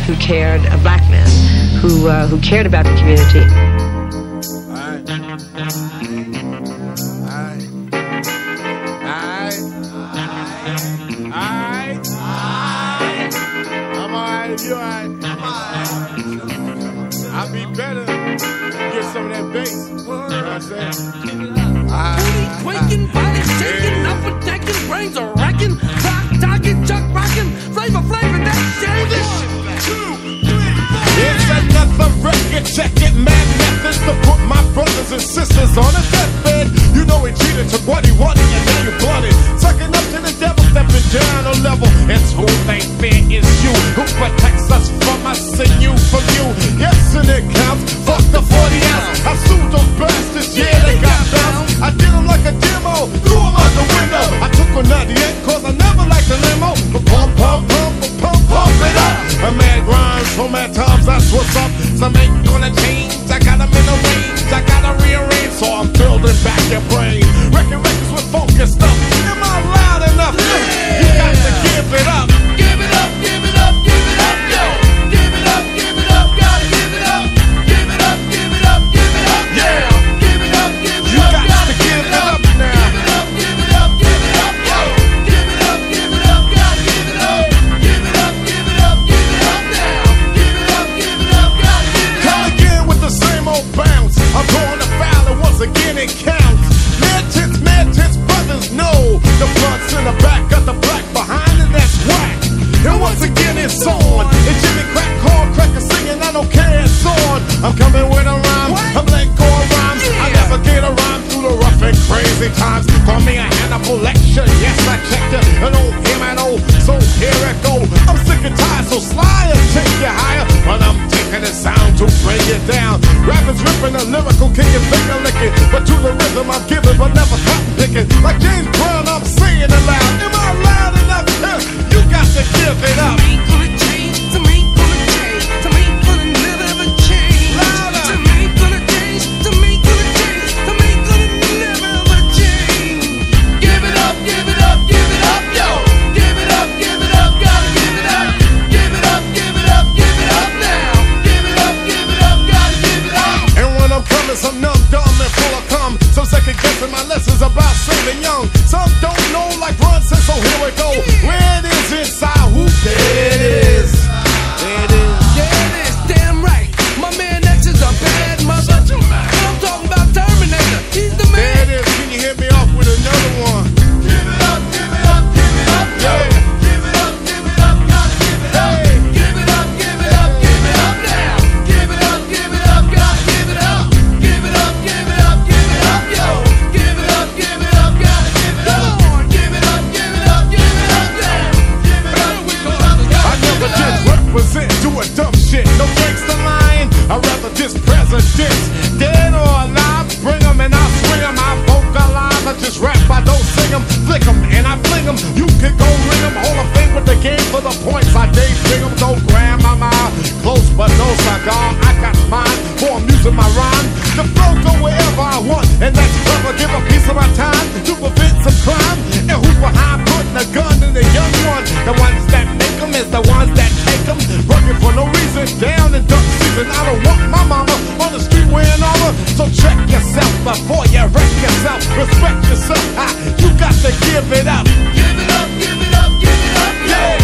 who cared, a black man who cared about the community. You alright? I'll be better. Get some of that bass. You know what I'm saying? Booty quaking, body shaking, up attacking, brains are racking, clock talking, chuck rocking, flavor, that's shaving. 1, 2, 3, 4. Here's another record, check it, mad methods to put my brothers and sisters on a deathbed. You know he cheated, took what he wanted, and now you bought it. Sucking up to the devil, stepping down a level. It's who they fear is you, who protects us from us and you from you. Yes, and it counts. Fuck the 40 ounce. I sued those bastards, yeah, they got bounced. I did them like a demo, threw them out the window. I took a 98 cause I never liked the limo. But pump it up. A man grinds from at times, that's what's up. Some ain't gonna change. I got them in the range. I gotta rearrange, so I'm building back your brain. Records with funk and stuff. Am I loud enough? You got to give it up. Give it up, give it up, give it up, yo. Give it up, gotta give it up. Give it up, give it up, give it up, yeah. Give it up, you got to give it up now. Give it up, give it up, give it up, yo. Give it up, gotta give it up. Give it up, give it up, give it up now. Give it up, gotta give it up. Come again with the same old bounce. I'm going to foul and once again it counts. Mad tits, brothers know the fronts in the back got the black behind and that's whack. And once again it's on. And Jimmy Crack, corn cracker singing, I don't care, it's on. I'm coming with a rhyme, I'm letting go of rhymes. I never get a rhyme through the rough and crazy times. Call me a Hannibal lecture, yes I checked it. An old M&O, so here it go. I'm sick and tired, so Sly will take you higher. But I'm taking the sound to bring it down. Rappers ripping the lyrical, king and finger licking. But to the rhythm I'm giving, but never cotton picking. Like James Brown, I'm saying it loud. Am I loud enough? You got to give it up. Some ain't gonna change, some ain't gonna change, some ain't gonna never ever change. Louder. Some ain't gonna change, some ain't gonna change, some ain't gonna never ever change. Give it up, give it up, give it up, yo. Give it up, gotta give it up. Give it up, give it up, give it up now. Give it up, gotta give it up. And when I'm coming, some numb, dumb, and full of cum. Some second guessing my lessons about saving young. Some don't know like Bronson, so here we go. Where it is inside, who there it is. There it is. Yeah, it is, damn right. My man X is a bad mother. I'm talking about Terminator. He's the There man. it is. Can you hit me off with another one? Give it up, give it up, give it up, yo. Give it up, gotta give it up. Give it up, give it up, give it up now. Give it up, gotta give it up. Give it up, give it up, give it up, yo. Give it up, gotta give it up. Give it up, give it up, give it up now. Give it up, I never did represent, do a dumb shit. No gangsta lying, I'd rather diss presidents. Dead or alive, bring them and I swing them. I vocalize, I just rap, I don't sing them. Flick them and I fling them. You can go ring them. Hall of Fame with the game for the points. I daydream them, don't grab my mind. Close but no cigar, I got mine. For I'm using my rhyme. The flow go wherever I want, and that's clever. Give a piece of my time to prevent some crime. And who's behind putting a gun in the young one? The ones that make them is the ones that take them. Working for no reason, down in duck season. I don't want my mama on the street wearing armor. So check yourself before you wreck yourself. Respect yourself, you got to give it up. give it up, give it up, give it up, yo. Yeah.